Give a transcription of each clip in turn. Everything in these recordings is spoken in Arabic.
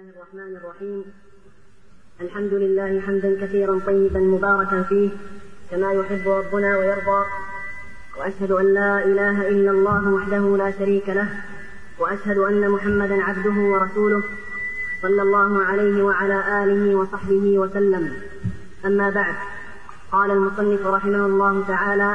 الله الرحمن الرحيم. الحمد لله حمدا كثيرا طيبا مباركا فيه كما يحب ربنا ويرضى، وأشهد أن لا إله إلا الله وحده لا شريك له، وأشهد أن محمدا عبده ورسوله صلى الله عليه وعلى آله وصحبه وسلم. أما بعد، قال المصنف رحمه الله تعالى: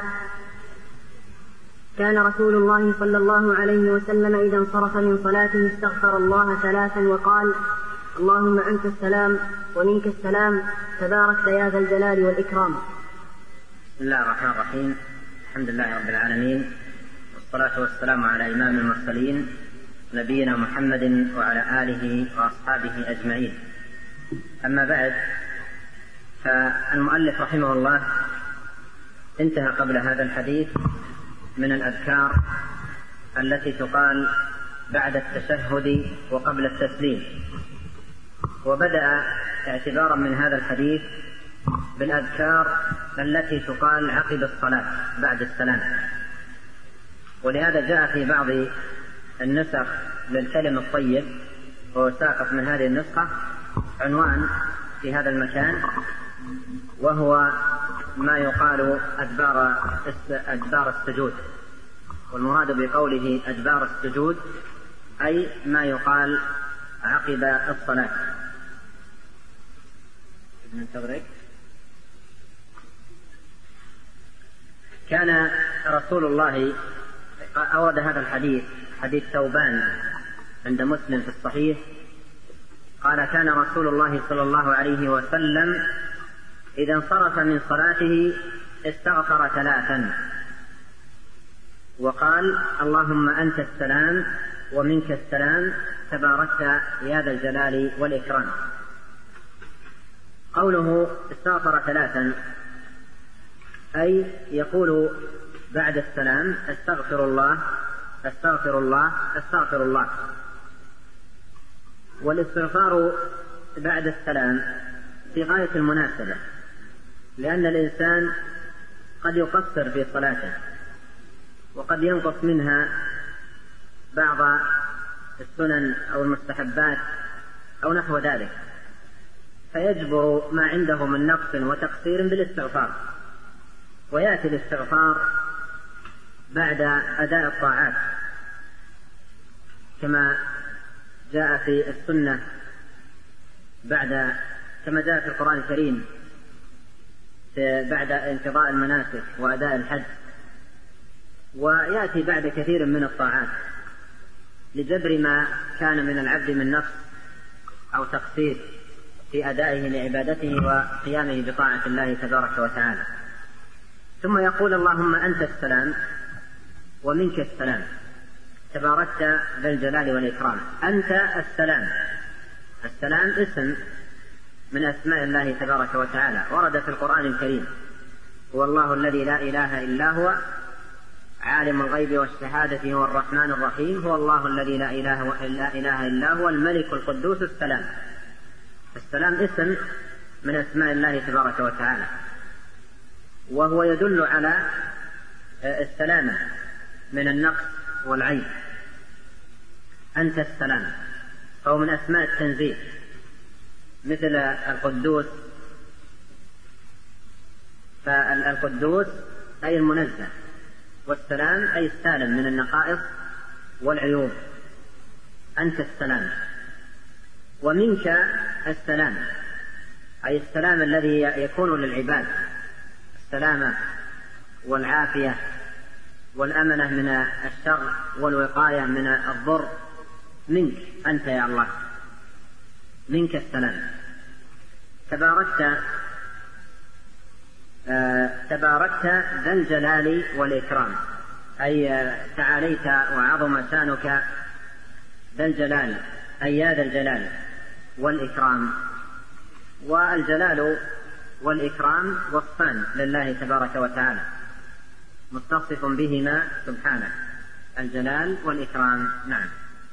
كان رسول الله صلى الله عليه وسلم إذا انصرف من صلاته استغفر الله 3 وقال: اللهم أنت السلام ومنك السلام تباركت يا ذا الجلال والإكرام. بسم الله الرحمن الرحيم. الحمد لله رب العالمين، والصلاة والسلام على إمام المرسلين نبينا محمد وعلى آله وأصحابه أجمعين. أما بعد، فالمؤلف رحمه الله انتهى قبل هذا الحديث من الأذكار التي تقال بعد التشهد وقبل التسليم، وبدأ اعتبارا من هذا الحديث بالأذكار التي تقال عقب الصلاة بعد السلام. ولهذا جاء في بعض النسخ للكلم الطيب، وساقط من هذه النسخة عنوان في هذا المكان، وهو ما يقال أدبار السجود. والمراد بقوله أدبار السجود أي ما يقال عقب الصلاة. كان رسول الله أورد هذا الحديث، حديث ثوبان عند مسلم في الصحيح، قال: كان رسول الله صلى الله عليه وسلم إذا انصرف من صلاته استغفر 3 وقال: اللهم أنت السلام ومنك السلام تباركت يا ذا الجلال والإكرام. قوله استغفر 3 أي يقول بعد السلام: استغفر الله استغفر الله استغفر الله. والاستغفار بعد السلام في غاية المناسبة، لأن الإنسان قد يقصر في صلاته، وقد ينقص منها بعض السنن أو المستحبات أو نحو ذلك، فيجبر ما عنده من نقص وتقصير بالاستغفار. ويأتي الاستغفار بعد أداء الطاعات كما جاء في السنة، كما جاء في القرآن الكريم بعد انقضاء المناسك وأداء الحج، ويأتي بعد كثير من الطاعات لجبر ما كان من العبد من نقص أو تقصير في أدائه لعبادته وقيامه بطاعة الله تبارك وتعالى. ثم يقول: اللهم أنت السلام ومنك السلام تباركت ذا الجلال والإكرام. أنت السلام. السلام اسم من أسماء الله تبارك وتعالى، ورد في القرآن الكريم: هو الله الذي لا إله إلا هو عالم الغيب والشهادة هو الرحمن الرحيم، هو الله الذي لا إله إلا هو الملك القدوس السلام. السلام اسم من أسماء الله تبارك وتعالى، وهو يدل على السلامة من النقص والعيب. أنت السلام فهو من أسماء التنزيه، مثل القدوس، فالقدوس أي المنزه، والسلام أي السالم من النقائص والعيوب. أنت السلام. ومنك السلام أي السلام الذي يكون للعباد، السلامة والعافية والأمنة من الشر والوقاية من الضر منك أنت يا الله، منك السلام. تباركت ذا الجلال والإكرام أي تعاليت وعظم شانك ذا الجلال أي يا ذا الجلال والإكرام. والجلال والإكرام وصفان لله تبارك وتعالى متصف بهما سبحانه، الجلال والإكرام. نعم.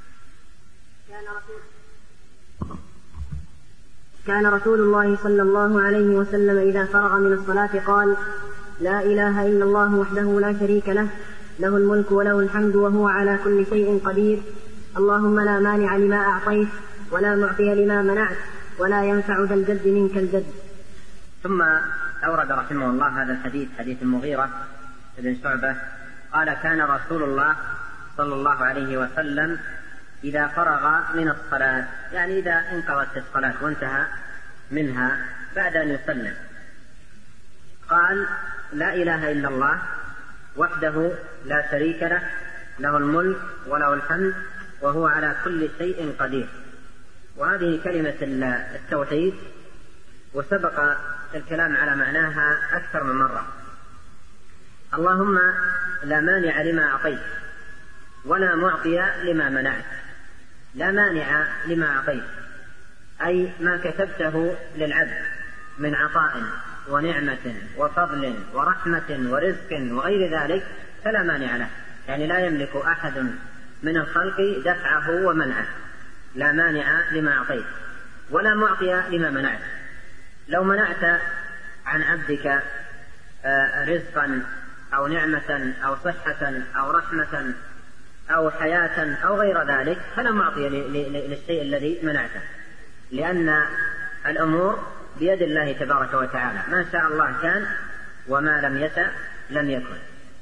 كان رسول الله صلى الله عليه وسلم إذا فرغ من الصلاة قال: لا إله إلا الله وحده لا شريك له، له الملك وله الحمد وهو على كل شيء قدير، اللهم لا مانع لما أعطيت ولا معطي لما منعت ولا ينفع ذا الجد منك الجد. ثم أورد رحمه الله هذا الحديث، حديث المغيرة بن شعبة قال: كان رسول الله صلى الله عليه وسلم إذا فرغ من الصلاة، يعني إذا انقضت الصلاة وانتهى منها بعد أن يسلم، قال: لا إله إلا الله وحده لا شريك له، له الملك وله الحمد وهو على كل شيء قدير. وهذه كلمة التوحيد، وسبق الكلام على معناها أكثر من مرة. اللهم لا مانع لما أعطيت ولا معطي لما منعت. لا مانع لما أعطيت أي ما كتبته للعبد من عطاء ونعمة وفضل ورحمة ورزق وغير ذلك فلا مانع له، يعني لا يملك أحد من الخلق دفعه ومنعه. لا مانع لما أعطيت ولا معطي لما منعت. لو منعت عن عبدك رزقا أو نعمة أو صحة أو رحمة أو حياة أو غير ذلك فلا معطي للشيء الذي منعته، لأن الأمور بيد الله تبارك وتعالى، ما شاء الله كان وما لم يشأ لم يكن.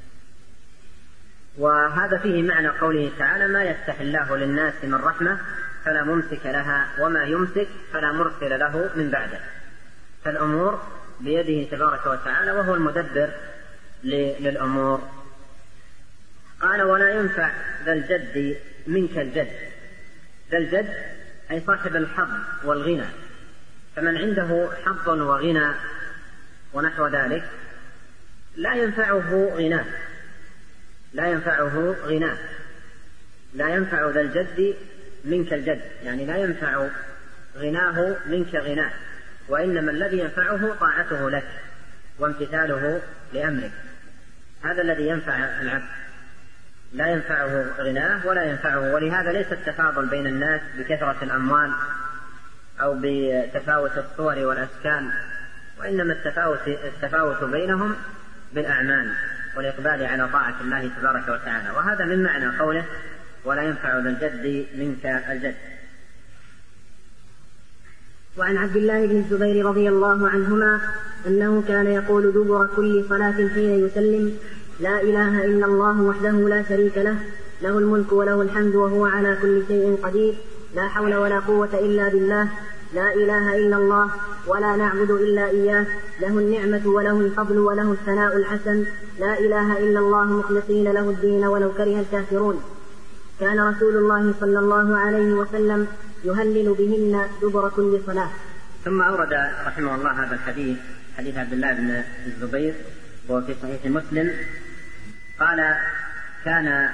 وهذا فيه معنى قوله تعالى: ما يفتح الله للناس من رحمة فلا ممسك لها وما يمسك فلا مرسل له من بعده. فالأمور بيده تبارك وتعالى وهو المدبر للأمور. قال: ولا ينفع ذا الجد منك الجد. ذا الجد أي صاحب الحظ والغنى، فمن عنده حظ وغنى ونحو ذلك لا ينفعه غناه، لا ينفعه غناه، لا ينفع ذا الجد منك الجد، يعني لا ينفع غناه منك غناه، وإنما الذي ينفعه طاعته لك وامتثاله لأمرك. هذا الذي ينفع العبد، لا ينفعه غناه ولا ينفعه. ولهذا ليس التفاضل بين الناس بكثرة الأموال أو بتفاوت الصور والأشكال، وإنما التفاوت بينهم بالأعمال والإقبال على طاعة الله تبارك وتعالى. وهذا من معنى قوله: ولا ينفع ذا الجد منك الجد. وعن عبد الله بن الزبير رضي الله عنهما أنه كان يقول دبر كل صلاة حين يسلم: لا إله إلا الله وحده لا شريك له، له الملك وله الحمد وهو على كل شيء قدير، لا حول ولا قوة إلا بالله، لا إله إلا الله ولا نعبد إلا إياه، له النعمة وله الفضل وله الثناء الحسن، لا إله إلا الله مخلصين له الدين ولو كره الكافرون. كان رسول الله صلى الله عليه وسلم يهلل بهن دبر كل صلاة. ثم أورد رحمه الله هذا الحديث، حديث عبد الله بن الزبير وهو في صحيح مسلم، قال: كان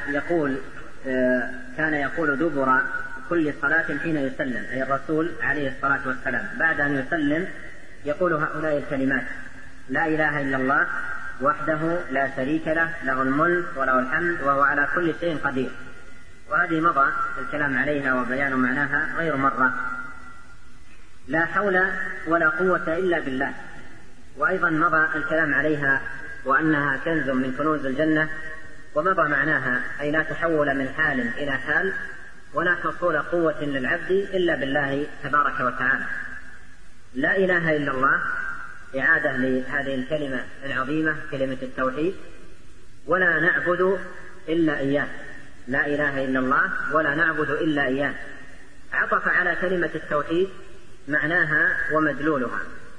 يقول دبر كل صلاة حين يسلم، أي الرسول عليه الصلاة والسلام بعد أن يسلم يقول هؤلاء الكلمات: لا إله إلا الله وحده لا شريك له، له الملك وله الحمد وهو على كل شيء قدير. وهذه مضى الكلام عليها وبيان معناها غير مرة. لا حول ولا قوة إلا بالله، وأيضا مضى الكلام عليها وأنها كنز من كنوز الجنة، ومضى معناها أي لا تحول من حال إلى حال ولا حصول قوة للعبد إلا بالله تبارك وتعالى. لا إله إلا الله إعادة لهذه الكلمة العظيمة، كلمة التوحيد. ولا نعبد إلا إياه، لا إله إلا الله ولا نعبد إلا إياه، عطف على كلمة التوحيد معناها ومدلولها،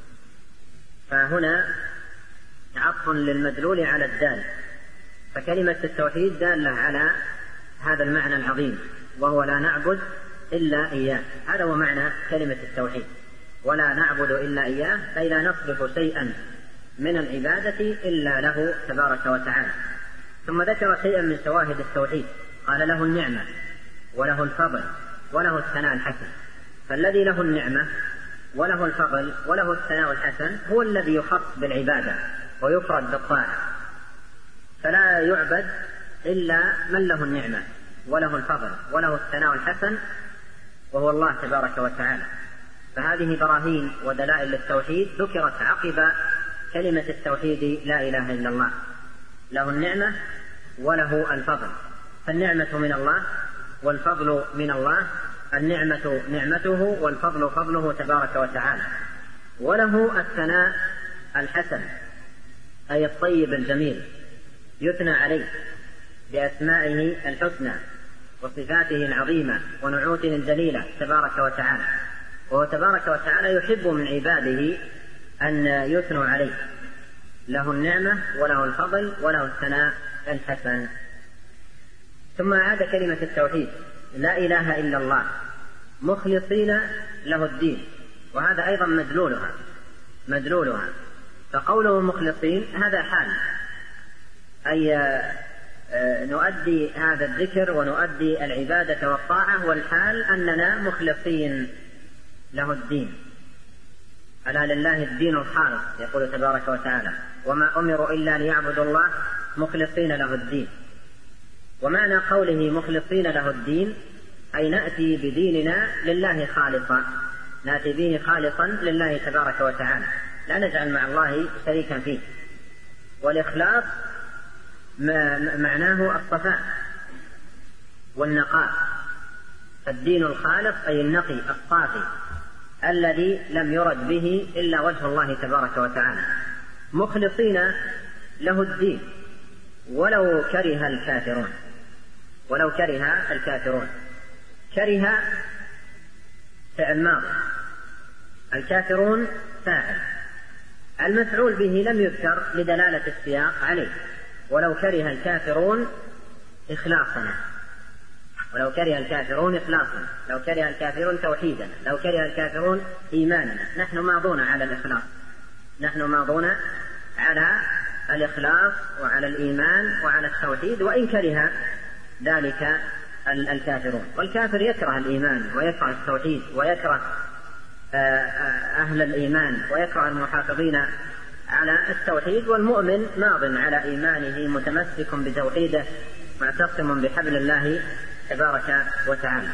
فهنا عطف للمدلول على الدال، فكلمة التوحيد دالة على هذا المعنى العظيم وهو لا نعبد إلا إياه. هذا هو معنى كلمة التوحيد، ولا نعبد إلا إياه، أي لا نصرف شيئا من العبادة إلا له تبارك وتعالى. ثم ذكر شيئا من شواهد التوحيد، قال: له النعمة وله الفضل وله الثناء الحسن. فالذي له النعمة وله الفضل وله الثناء الحسن هو الذي يخص بالعبادة ويفرد بالطاعة، فلا يعبد إلا من له النعمة وله الفضل وله الثناء الحسن وهو الله تبارك وتعالى. فهذه براهين ودلائل للتوحيد ذكرت عقب كلمة التوحيد لا إله إلا الله. له النعمة وله الفضل، فالنعمة من الله والفضل من الله، النعمة نعمته والفضل فضله تبارك وتعالى، وله الثناء الحسن أي الطيب الجميل، يثنى عليه بأسمائه الحسنى وصفاته العظيمة ونعوته الجليلة تبارك وتعالى. وهو تبارك وتعالى يحب من عباده أن يثنوا عليه، له النعمة وله الفضل وله الثناء الحسن. ثم عاد كلمة التوحيد لا إله إلا الله مخلصين له الدين، وهذا أيضا مدلولها. فقوله مخلصين هذا حال، أي نؤدي هذا الذكر ونؤدي العبادة والطاعة، والحال أننا مخلصين له الدين. ألا لله الدين الخالص يقول تبارك وتعالى وما أمروا إلا ليعبدوا الله مخلصين له الدين. ومعنى قوله مخلصين له الدين أي نأتي بديننا لله خالصا، نأتي به خالصا لله تبارك وتعالى، لا نجعل مع الله شريكا فيه. والإخلاص معناه الصفاء والنقاء، الدين الخالص أي النقي الصافي الذي لم يرد به إلا وجه الله تبارك وتعالى، مخلصين له الدين ولو كره الكافرون. كره فعل ماضي، الكافرون فاعل، المفعول به لم يذكر لدلالة السياق عليه. ولو كره الكافرون إخلاصنا، ولو كره الكافرون إخلاصنا، لو كره الكافرون توحيدنا، لو كره الكافرون إيماننا. نحن ماضون على الإخلاص، نحن ماضون على الإخلاص وعلى الإيمان وعلى التوحيد، وإن كره ذلك الكافرون. والكافر يكره الإيمان ويكره التوحيد ويكره أهل الإيمان ويكره المحافظين على التوحيد، والمؤمن ماض على إيمانه متمسك بتوحيده معتصم بحبل الله تبارك وتعالى.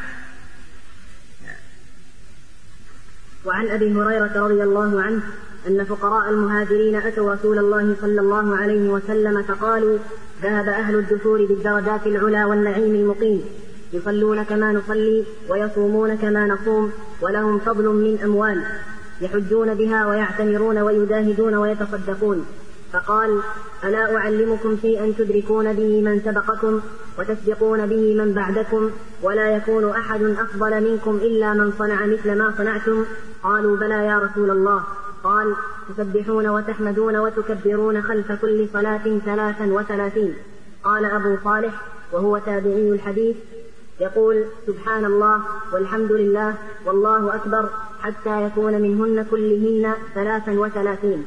وعن أبي هريرة رضي الله عنه أن فقراء المهاجرين أتوا رسول الله صلى الله عليه وسلم فقالوا ذهب أهل الدثور بالدرجات العلى والنعيم المقيم، يصلون كما نصلي ويصومون كما نصوم، ولهم فضل من أموال يحجون بها ويعتمرون ويجاهدون ويتصدقون. فقال ألا أعلمكم شيئا تدركون به من سبقكم وتسبقون به من بعدكم، ولا يكون أحد أفضل منكم إلا من صنع مثل ما صنعتم؟ قالوا بلى يا رسول الله. قال تسبحون وتحمدون وتكبرون خلف كل صلاة 33. قال أبو صالح وهو تابعي الحديث يقول سبحان الله والحمد لله والله أكبر حتى يكون منهن كلهن 33.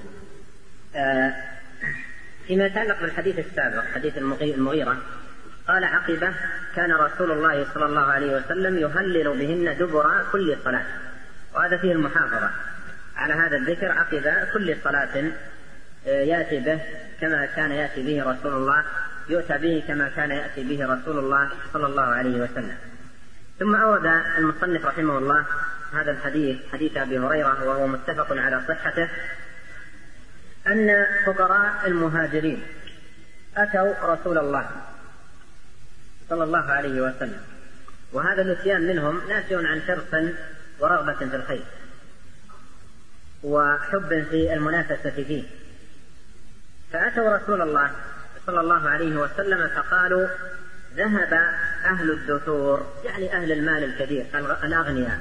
فيما يتعلق بالحديث السابق حديث المغيرة قال عقبه كان رسول الله صلى الله عليه وسلم يهلل بهن دبر كل صلاة، وهذا فيه المحافظة على هذا الذكر عقب كل صلاة، يأتي به كما كان يأتي به رسول الله، يؤتى به كما كان يأتي به رسول الله صلى الله عليه وسلم. ثم أورد المصنف رحمه الله هذا الحديث حديث أبي هريرة وهو متفق على صحته، أن فقراء المهاجرين أتوا رسول الله صلى الله عليه وسلم، وهذا الاتيان منهم ناشئ عن حرص ورغبة في الخير وحب في المنافسة فيه، فأتوا رسول الله صلى الله عليه وسلم فقالوا ذهب أهل الدثور، يعني أهل المال الكبير الأغنياء،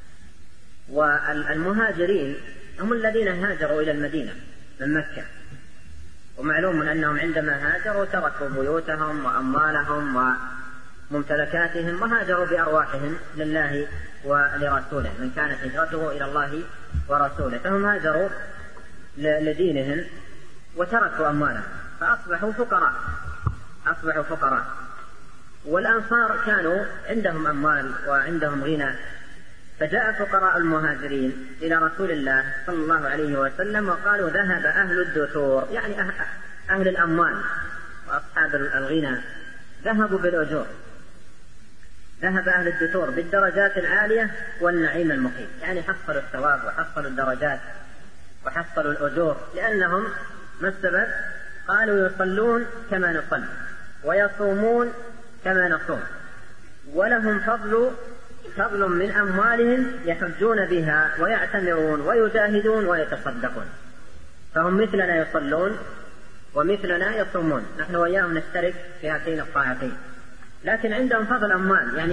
والمهاجرين هم الذين هاجروا إلى المدينة من مكة، ومعلوم أنهم عندما هاجروا تركوا بيوتهم وأموالهم وممتلكاتهم وهاجروا بأرواحهم لله ولرسوله، من كانت هجرته إلى الله ورسوله، فهم هاجروا لدينهم وتركوا أموالهم فأصبحوا فقراء. والأنصار كانوا عندهم أموال وعندهم غنى، فجاء فقراء المهاجرين إلى رسول الله صلى الله عليه وسلم وقالوا ذهب أهل الدثور، يعني أهل الأموال وأصحاب الغنى ذهبوا بالأجور، ذهب أهل الدثور بالدرجات العالية والنعيم المقيم، يعني حصلوا الثواب وحصلوا الدرجات وحصلوا الأجور، لأنهم ما السبب؟ قالوا يصلون كما نصلي ويصومون كما نصوم ولهم فضل فضل من أموالهم يحجون بها ويعتمرون ويجاهدون ويتصدقون، فهم مثلنا يصلون ومثلنا يصومون، نحن وإياهم نشترك في هاتين الطاعتين، لكن عندهم فضل أموال، يعني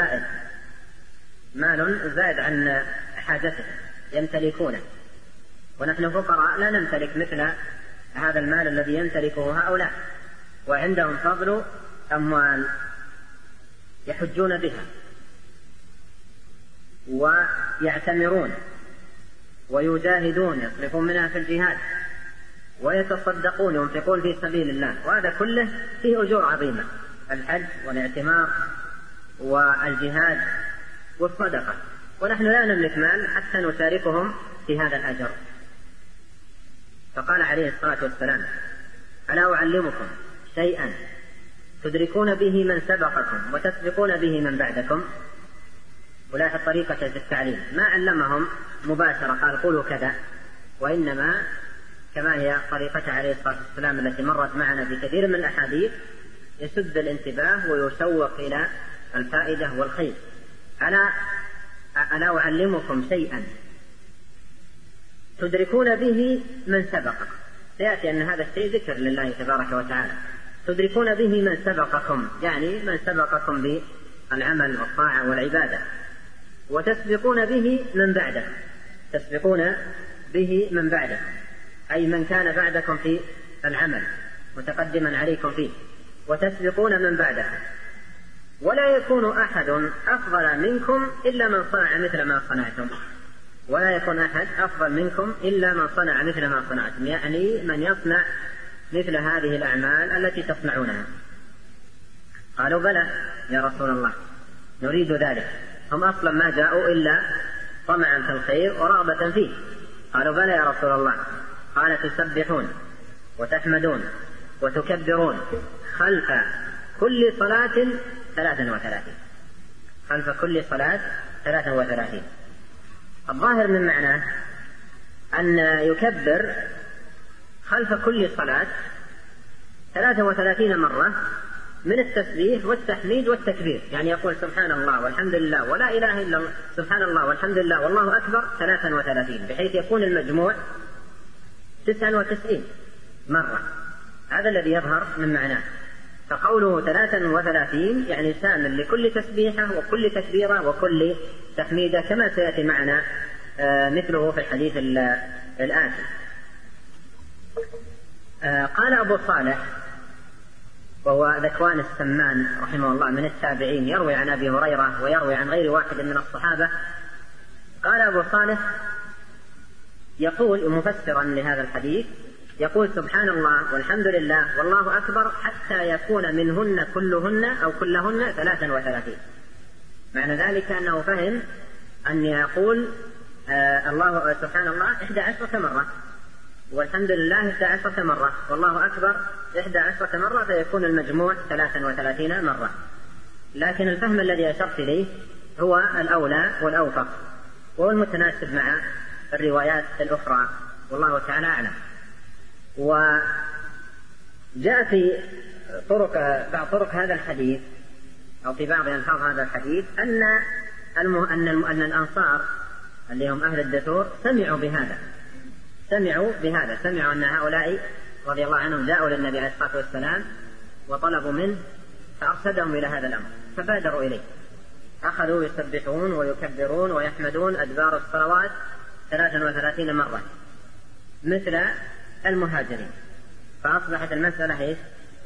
مال زائد عن حاجته يمتلكونه، ونحن فقراء لا نمتلك مثل هذا المال الذي يمتلكه هؤلاء، وعندهم فضل أموال يحجون بها ويعتمرون ويجاهدون، يصرفون منها في الجهاد، ويتصدقون، ينفقون في سبيل الله، وهذا كله فيه أجور عظيمة، الحج والاعتمار والجهاد والصدقة، ونحن لا نملك مال حتى نشاركهم في هذا الأجر. فقال عليه الصلاة والسلام: ألا أعلمكم شيئا تدركون به من سبقكم وتسبقون به من بعدكم؟ ولاحظ طريقة في التعليم، ما علمهم مباشرة قال قولوا كذا، وإنما كما هي طريقة عليه الصلاة والسلام التي مرت معنا في كثير من الأحاديث، يسد الانتباه ويشوق إلى الفائدة والخير. ألا أعلمكم شيئا تدركون به من سبقكم، سيأتي أن هذا الشيء ذكر لله تبارك وتعالى، تدركون به من سبقكم، يعني من سبقكم بالعمل والطاعة والعبادة، وتسبقون به من بعده، تسبقون به من بعده أي من كان بعدكم في العمل متقدما عليكم فيه، وتسبقون من بعده، ولا يكون أحد أفضل منكم إلا من صنع مثل ما صنعتم، ولا يكون أحد أفضل منكم إلا من صنع مثل ما صنعتم، يعني من يصنع مثل هذه الأعمال التي تصنعونها. قالوا: بلى يا رسول الله نريد ذلك، هم أصلا ما جاءوا إلا طمعا في الخير ورغبة فيه. قالوا: بلى يا رسول الله. قال: تسبحون وتحمدون وتكبرون خلف كل صلاة 33، خلف كل صلاة 33. الظاهر من معناه أن يكبر خلف كل صلاة 33 مرة من التسبيح والتحميد والتكبير، يعني يقول سبحان الله والحمد لله ولا إله إلا الله، سبحان الله والحمد لله والله أكبر 33، بحيث يكون المجموع 99 مرة. هذا الذي يظهر من معناه. فقوله 33 يعني شامل لكل تسبيحة وكل تكبيرة وكل تحميدة، كما سيأتي معنا مثله في الحديث الآتي. قال أبو صالح وهو ذكوان السمان رحمه الله من التابعين، يروي عن أبي هريرة ويروي عن غير واحد من الصحابة. قال أبو صالح يقول مفسرا لهذا الحديث، يقول سبحان الله والحمد لله والله أكبر حتى يكون منهن كلهن أو كلهن 33. معنى ذلك أنه فهم أن يقول الله سبحان الله 11 مرة، والحمد لله 11 مرة، والله أكبر 11 مرة، فيكون المجموع 33 مرة. لكن الفهم الذي أشرت إليه هو الأولى والأوفق، وهو المتناسب مع الروايات الأخرى، والله تعالى أعلم. وجاء في بعض طرق هذا الحديث أو في بعض ألفاظ هذا الحديث أن الأنصار اللي هم أهل الدثور سمعوا بهذا، سمعوا أن هؤلاء رضي الله عنهم جاءوا للنبي عليه الصلاة والسلام وطلبوا منه، فأرشدهم إلى هذا الأمر فبادروا إليه، أخذوا يسبحون ويكبرون ويحمدون أدبار الصلوات 33 مرة مثل المهاجرين، فأصبحت المسألة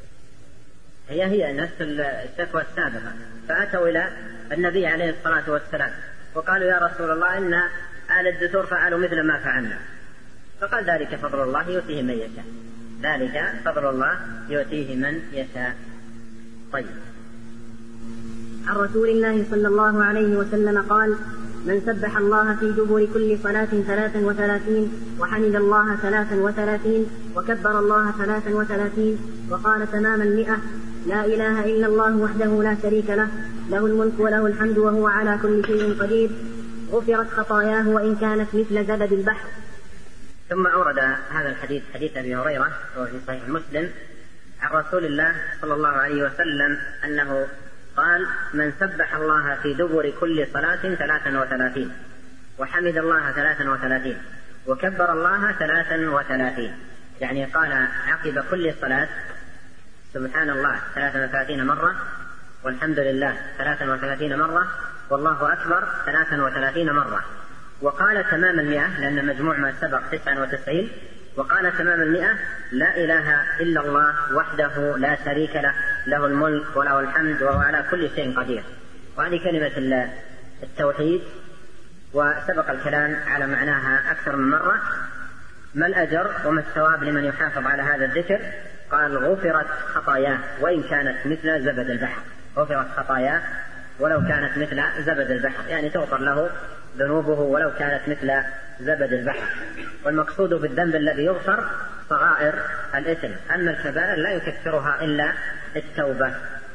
هي نفس الشكوى السابقة. فأتوا إلى النبي عليه الصلاة والسلام وقالوا: يا رسول الله إن أهل الدثور فعلوا مثل ما فعلنا. فقال: ذلك فضل الله يؤتيه من يشاء، ذلك فضل الله يؤتيه من يشاء. طيب. عن رسول الله صلى الله عليه وسلم قال: من سبح الله في دبر كل صلاة 33 وحمد الله 33 وكبر الله 33 وقال تمام 100: لا إله إلا الله وحده لا شريك له، له الملك وله الحمد وهو على كل شيء قدير، غفرت خطاياه وإن كانت مثل زبد البحر. ثم أورد هذا الحديث حديث أبي هريرة وهو في صحيح مسلم عن رسول الله صلى الله عليه وسلم أنه قال: من سبح الله في دبر كل صلاة 33 وحمد الله 33 وكبر الله 33، يعني قال عقب كل صلاة سبحان الله 33 مرة، والحمد لله 33 مرة، والله أكبر 33 مرة. وقال تمام 100، لأن مجموع ما سبق 99، وقال تمام 100: لا إله إلا الله وحده لا شريك له، له الملك وله الحمد وهو على كل شيء قدير. وهذه كلمة التوحيد، وسبق الكلام على معناها أكثر من مرة. ما الأجر وما الثواب لمن يحافظ على هذا الذكر؟ قال: غفرت خطاياه وإن كانت مثل زبد البحر. غفرت خطاياه ولو كانت مثل زبد البحر، يعني تغفر له ذنوبه ولو كانت مثل زبد البحر. والمقصود بالذنب الذي يغفر صغائر الإثم، أما الكبائر لا يكفرها إلا التوبة.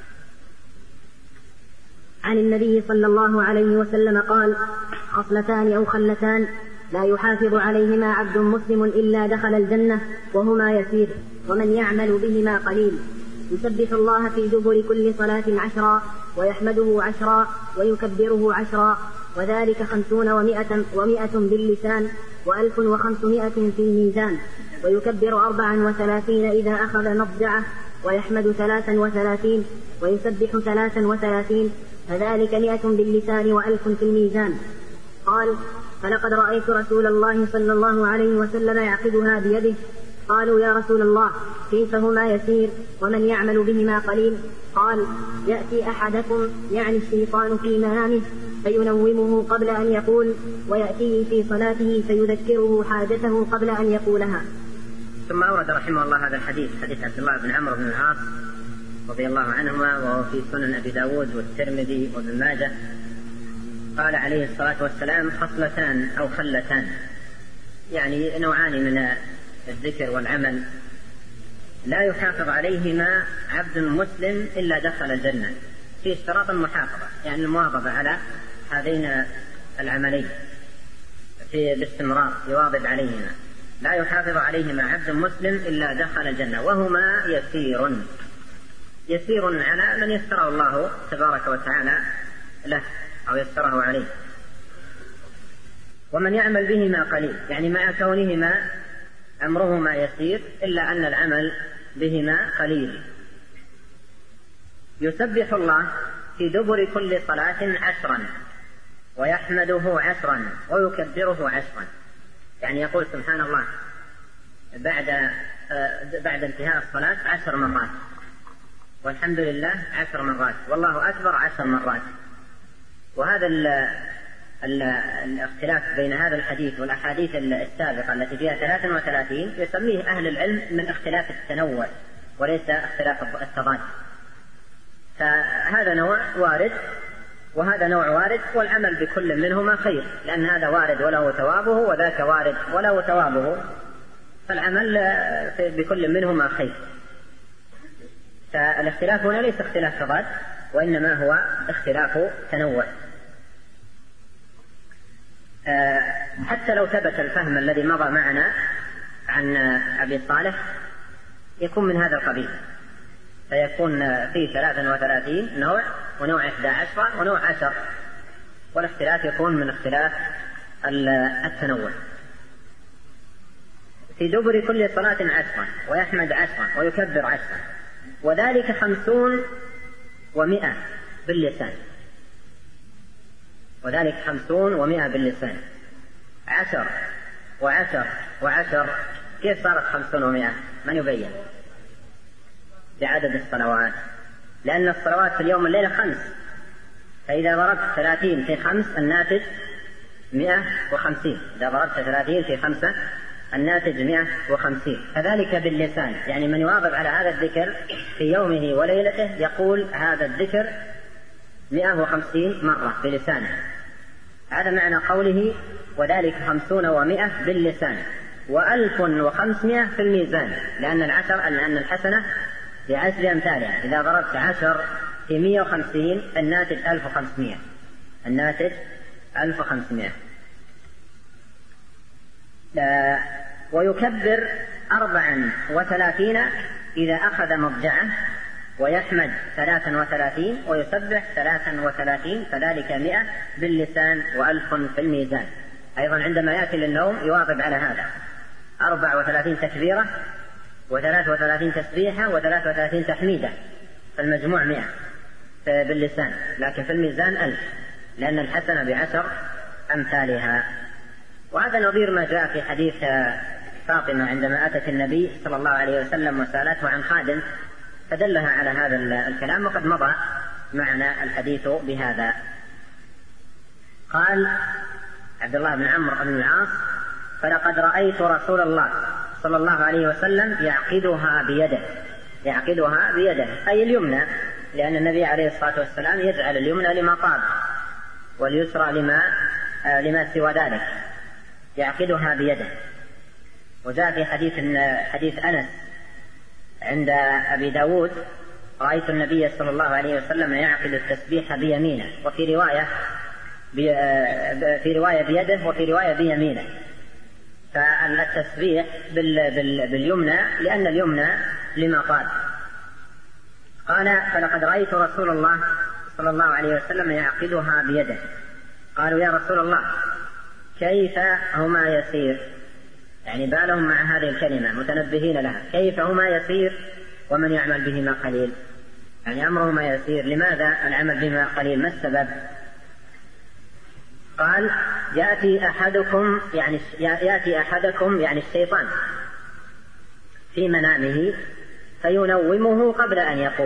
عن النبي صلى الله عليه وسلم قال: خصلتان أو خلتان لا يحافظ عليهما عبد مسلم إلا دخل الجنة، وهما يسير ومن يعمل بهما قليل: يسبح الله في دبر كل صلاة 10 ويحمده 10 ويكبره 10، وذلك 50 و100 باللسان و1500 في الميزان، ويكبر 34 إذا أخذ مضجعه، ويحمد 33 ويسبح 33، فذلك 100 باللسان و1000 في الميزان. قال: فلقد رأيت رسول الله صلى الله عليه وسلم يعقدها بيده. قالوا: يا رسول الله كيف هما يسير ومن يعمل بهما قليل؟ قال: يأتي أحدكم يعني الشيطان في منامه فينومه قبل أن يقول، ويأتيه في صلاته فيذكره حاجته قبل أن يقولها. ثم أورد رحمه الله هذا الحديث، حديث عبد الله بن عمرو بن العاص رضي الله عنهما، وهو في سنن أبي داود والترمذي وابن ماجه. قال عليه الصلاة والسلام: خصلتان أو خلتان، يعني نوعان من الذكر والعمل لا يحافظ عليهما عبد مسلم إلا دخل الجنة، في اشتراط المحافظة، يعني المواظبة على هذين العملين باستمرار، يواظب عليهما. لا يحافظ عليهما عبد مسلم إلا دخل الجنة، وهما يسير على من يسره الله تبارك وتعالى له أو يسره عليه. ومن يعمل بهما قليل، يعني مع كونهما أمرهما يسير إلا أن العمل بهما قليل. يسبح الله في دبر كل صلاة 10 ويحمده 10 ويكبره 10، يعني يقول سبحان الله بعد انتهاء الصلاة 10 مرات، والحمد لله 10 مرات، والله أكبر 10 مرات. وهذا الاختلاف بين هذا الحديث والأحاديث السابقة التي فيها 33 يسميه أهل العلم من اختلاف التنوع وليس اختلاف التضاد. فهذا نوع وارد وهذا نوع وارد، والعمل بكل منهما خير، لأن هذا وارد وله ثوابه وذاك وارد وله ثوابه، فالعمل بكل منهما خير. فالاختلاف هنا ليس اختلاف تضاد، وإنما هو اختلاف تنوع. حتى لو ثبت الفهم الذي مضى معنا عن أبي صالح يكون من هذا القبيل، فيكون فيه 33 نوع، ونوع 11 ونوع 10، والاختلاف يكون من اختلاف التنوع. في دبر كل صلاة 10 ويحمد 10 ويكبر 10، وذلك 50 و100 باللسان. وذلك 50 و100 باللسان. 10 و10 و10، كيف صارت 50 و100؟ من يبين؟ بعدد الصلوات، لأن الصلوات في اليوم والليلة 5، فإذا ضربت 30 في 5 الناتج 150. إذا ضربت 30 في 5 الناتج 150. كذلك باللسان، يعني من يواظب على هذا الذكر في يومه وليلته يقول هذا الذكر 150 مرة بلسانه. هذا معنى قوله وذلك 50 و100 باللسان، و1500 في الميزان، لأن الحسنة ب10 أمثالها. إذا ضربت 10 في 150 الناتج 1500. الناتج 1500. ويكبر 34 إذا أخذ مضجعه، ويحمد 33 ويسبح 33 فذلك 100 باللسان و1000 في الميزان. أيضا عندما يأتي للنوم يواظب على هذا 34 تكبيرة و33 تسبيحة و33 تحميدة، فالمجموع 100 باللسان، لكن في الميزان 1000 لأن الحسنة ب10 أمثالها. وهذا نظير ما جاء في حديث فاطمة عندما أتت النبي صلى الله عليه وسلم وسألته عن خادم فدلها على هذا الكلام، وقد مضى معنا الحديث بهذا. قال عبد الله بن عمرو بن العاص: فلقد رأيت رسول الله صلى الله عليه وسلم يعقدها بيده أي اليمنى، لأن النبي عليه الصلاة والسلام يجعل اليمنى لما طاب واليسرى لما سوى ذلك، يعقدها بيده. وجاء في حديث أنس عند أبي داود: رأيت النبي صلى الله عليه وسلم يعقد التسبيح بيمينه، وفي رواية بيده وفي رواية بيمينه. فالتسبيح باليمنى لأن اليمنى لما طاب. قال: فلقد رأيت رسول الله صلى الله عليه وسلم يعقدها بيده. قالوا: يا رسول الله كيف هما يسير؟ يعني بالهم مع هذه الكلمة متنبهين لها، كيف هما يسير ومن يعمل بهما قليل؟ يعني أمرهما يسير، لماذا العمل بهما قليل؟ ما السبب؟ قال: يأتي أحدكم يعني الشيطان في منامه فينومه قبل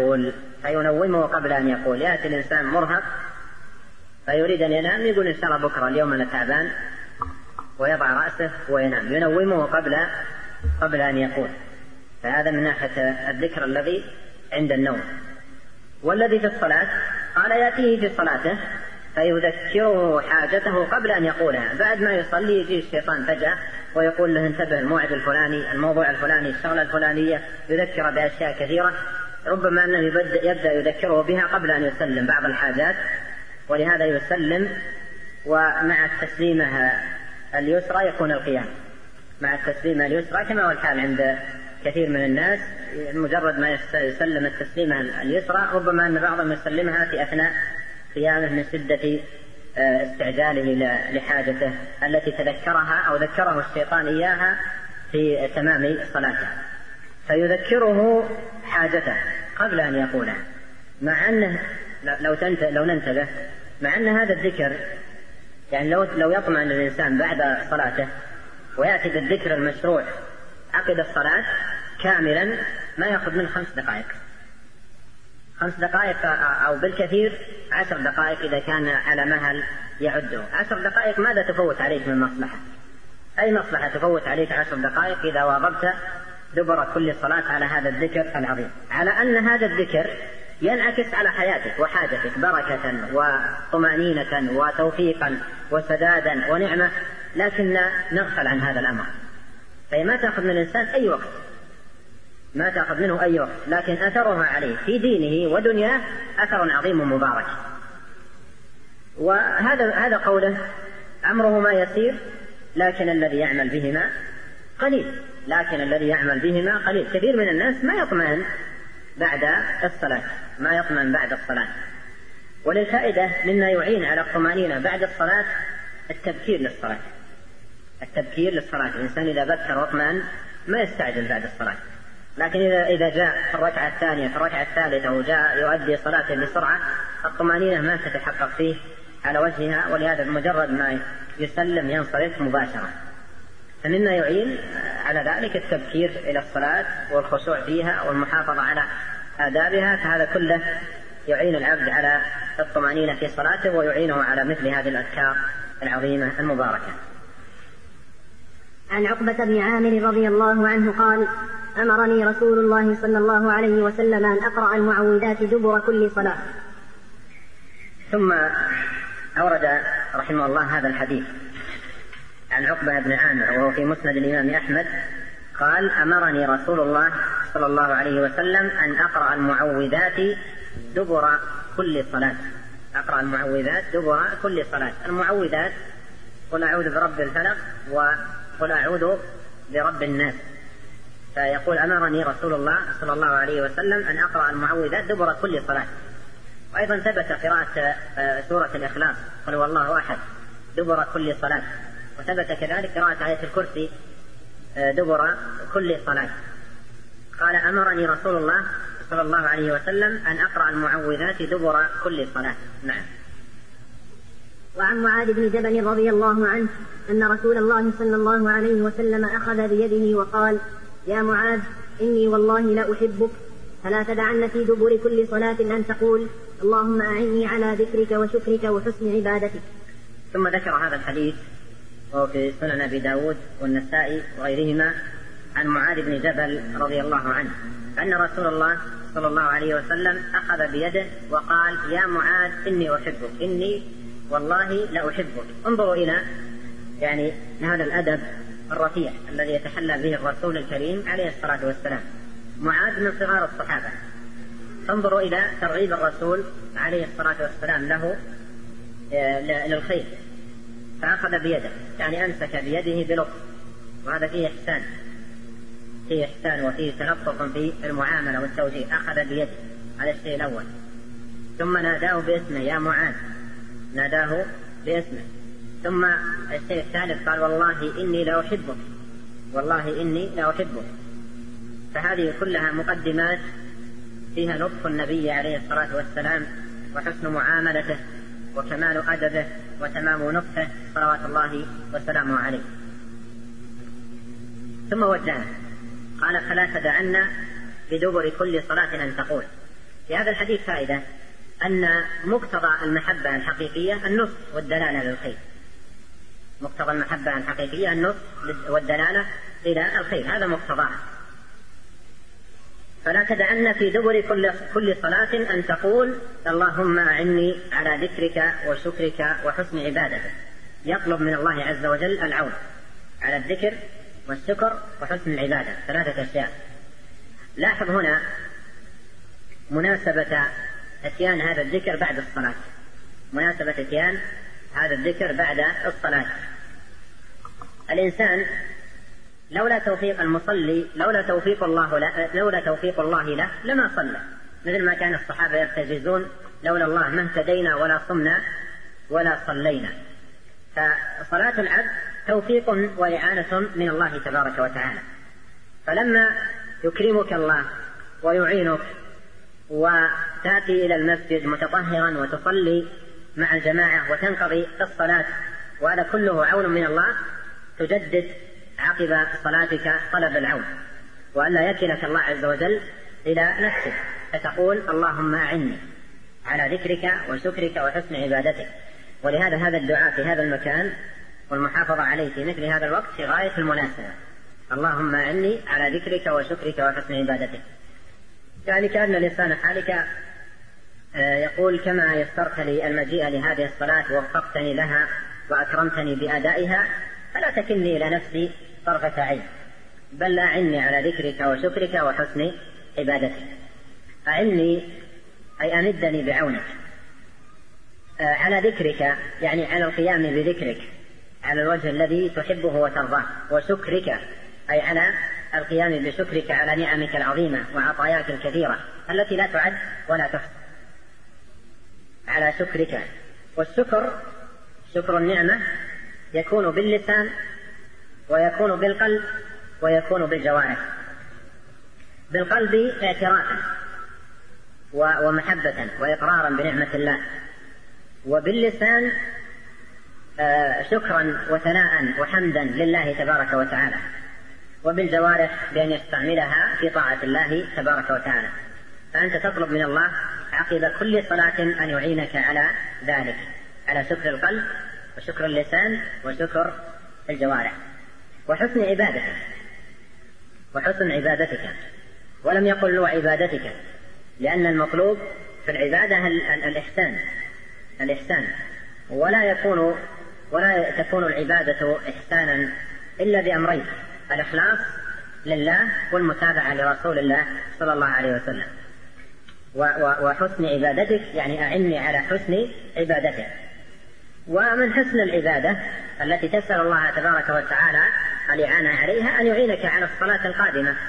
أن يقول. يأتي الإنسان مرهق فيريد أن ينام، يقول إن شاء الله بكرة، اليوم أنا تعبان، ويضع رأسه وينام، ينومه قبل أن يقول. فهذا من ناحية الذكر الذي عند النوم. والذي في الصلاة قال: يأتيه في صلاته فيذكره حاجته قبل أن يقولها. بعد ما يصلي يجي الشيطان فجأة ويقول له: انتبه، الموعد الفلاني، الموضوع الفلاني، الشغلة الفلانية، يذكر بأشياء كثيرة، ربما أنه يبدأ يذكره بها قبل أن يسلم بعض الحاجات، ولهذا يسلم. ومع التسليمة اليسرى يكون القيام، مع التسليمة اليسرى كما هو الحال عند كثير من الناس، مجرد ما يسلم التسليمة اليسرى ربما أن بعضهم يسلمها في أثناء قيامه من شدة استعجاله لحاجته التي تذكرها أو ذكره الشيطان إياها في تمام صلاته، فيذكره حاجته قبل أن يقولها. مع أنه لو ننتبه، مع أن هذا الذكر يعني لو يطمئن الإنسان بعد صلاته ويأتي بالذكر المشروع عقد الصلاة كاملا ما يأخذ منه 5 دقائق، 5 دقائق أو بالكثير 10 دقائق إذا كان على مهل يعده. 10 دقائق ماذا تفوت عليك من مصلحة؟ أي مصلحة تفوت عليك 10 دقائق إذا واظبت دبر كل صلاة على هذا الذكر العظيم، على أن هذا الذكر ينعكس على حياتك وحاجتك بركة وطمأنينة وتوفيقا وسدادا ونعمة، لكن نغفل عن هذا الأمر. فما تأخذ من الإنسان أي وقت، ما تأخذ منه أي وقت، لكن أثرها عليه في دينه ودنياه أثر عظيم مبارك. وهذا قوله: أمره ما يسير لكن الذي يعمل بهما قليل. كثير من الناس ما يطمئن بعد الصلاة، وللفائدة مما يعين على الطمأنينة بعد الصلاة التبكير للصلاة. الإنسان إذا بكر واطمأن ما يستعجل بعد الصلاة، لكن إذا جاء في الركعة الثانية في الركعة الثالثة وجاء يؤدي صلاته بسرعة الطمأنينة ما تتحقق فيه على وجهها، ولهذا بمجرد ما يسلم ينصرف مباشرة. فمما يعين على ذلك التبكير إلى الصلاة والخشوع فيها والمحافظة على آدابها، فهذا كله يعين العبد على الطمأنينة في صلاته ويعينه على مثل هذه الأذكار العظيمة المباركة. عن عقبة بن عامر رضي الله عنه قال: أمرني رسول الله صلى الله عليه وسلم أن أقرأ المعوذات دبر كل صلاة. ثم أورد رحمه الله هذا الحديث عن عقبة بن عامر وهو في مسند الإمام أحمد قال: أمرني رسول الله صلى الله عليه وسلم أن أقرأ المعوذات دبر كل صلاة. المعوذات: قل أعوذ برب الفلق وقل أعوذ برب الناس. فيقول أمرني رسول الله صلى الله عليه وسلم أن أقرأ المعوذات دبر كل صلاة. وأيضا ثبت قراءة سورة الإخلاص قل هو الله أحد دبر كل صلاة، وثبت كذلك قراءة آية الكرسي دبر كل صلاة. قال أمرني رسول الله صلى الله عليه وسلم أن أقرأ المعوذات دبر كل صلاة. نعم. وعن معاذ بن جبل رضي الله عنه أن رسول الله صلى الله عليه وسلم أخذ بيده وقال يا معاذ إني والله لا أحبك، فلا تدعن في دبر كل صلاة أن تقول اللهم أعني على ذكرك وشكرك وحسن عبادتك. ثم ذكر هذا الحديث وهو في سنن أبي داود والنسائي وغيرهما عن معاذ بن جبل رضي الله عنه أن رسول الله صلى الله عليه وسلم أخذ بيده وقال يا معاذ إني أحبك، إني والله لا أحبك. انظروا إلى يعني هذا الأدب الرفيع الذي يتحلى به الرسول الكريم عليه الصلاة والسلام. معاذ من صغار الصحابة، انظروا إلى ترغيب الرسول عليه الصلاة والسلام له للخير، فأخذ بيده يعني أمسك بيده بلطف، وهذا فيه إحسان وفيه تلطف في المعاملة والتوجيه. أخذ بيده، هذا الشيء الأول. ثم ناداه باسمه يا معاذ، ناداه باسمه. ثم الشيء الثالث قال والله إني لا أحبك، والله إني لا أحبك. فهذه كلها مقدمات فيها لطف النبي عليه الصلاة والسلام وحسن معاملته وكمال أدبه وتمام نصحه صلوات الله وسلامه عليه. ثم وجهه قال فلا تدعن بدبر كل صلاة أن تقول. في هذا الحديث فائدة أن مقتضى المحبة الحقيقية النصح والدلالة للخير. مقتضى المحبة الحقيقية النصح والدلالة إلى الخير، هذا مقتضاه. فلا تدعن في دبر كل صلاة أن تقول اللهم أعني على ذكرك وشكرك وحسن عبادتك. يطلب من الله عز وجل العون على الذكر والشكر وحسن العبادة، ثلاثة أشياء. لاحظ هنا مناسبة اتيان هذا الذكر بعد الصلاة، مناسبة اتيان هذا الذكر بعد الصلاة. الإنسان لولا توفيق المصلي لولا توفيق الله له لما صلى، مثل ما كان الصحابة يرتجزون لولا الله ما اهتدينا ولا صمنا ولا صلينا. فصلاة العبد توفيق وإعانة من الله تبارك وتعالى. فلما يكرمك الله ويعينك وتأتي إلى المسجد متطهرا وتصلي مع الجماعة وتنقضي الصلاة، وهذا كله عون من الله، تجدد عقب صلاتك طلب العون، وألا يكلك الله عز وجل إلى نفسك، فتقول اللهم أعني على ذكرك وشكرك وحسن عبادتك. ولهذا هذا الدعاء في هذا المكان والمحافظة عليه في مثل هذا الوقت في غاية المناسبة. اللهم أعني على ذكرك وشكرك وحسن عبادتك، يعني كأن لسان حالك يقول كما يسرت لي المجيء لهذه الصلاة ووفقتني لها وأكرمتني بأدائها فلا تكلني إلى نفسي طرفة عين، بل أعني على ذكرك وشكرك وحسن عبادتك. أعني أي أمدني بعونك على ذكرك، يعني على القيام بذكرك على الوجه الذي تحبه وترضاه، وشكرك أي على القيام بشكرك على نعمك العظيمة وعطاياك الكثيرة التي لا تعد ولا تحصى، على شكرك. والشكر شكر النعمة يكون باللسان ويكون بالقلب ويكون بالجوارح. بالقلب اعترافا ومحبة وإقرارا بنعمة الله، وباللسان شكرا وثناء وحمدا لله تبارك وتعالى، وبالجوارح بأن يستعملها في طاعة الله تبارك وتعالى. فأنت تطلب من الله عقب كل صلاة أن يعينك على ذلك، على شكر القلب وشكر اللسان وشكر الجوارح وحسن عبادتك. وحسن عبادتك، ولم يقل له عبادتك، لأن المطلوب في العبادة الإحسان، ولا تكون العبادة إحسانا إلا بأمرين: الإخلاص لله والمتابعة لرسول الله صلى الله عليه وسلم. وحسن عبادتك يعني أعني على حسن عبادتك. ومن حسن العبادة التي تسأل الله تبارك وتعالى الإعانة عليها أن يعينك على الصلاة القادمة،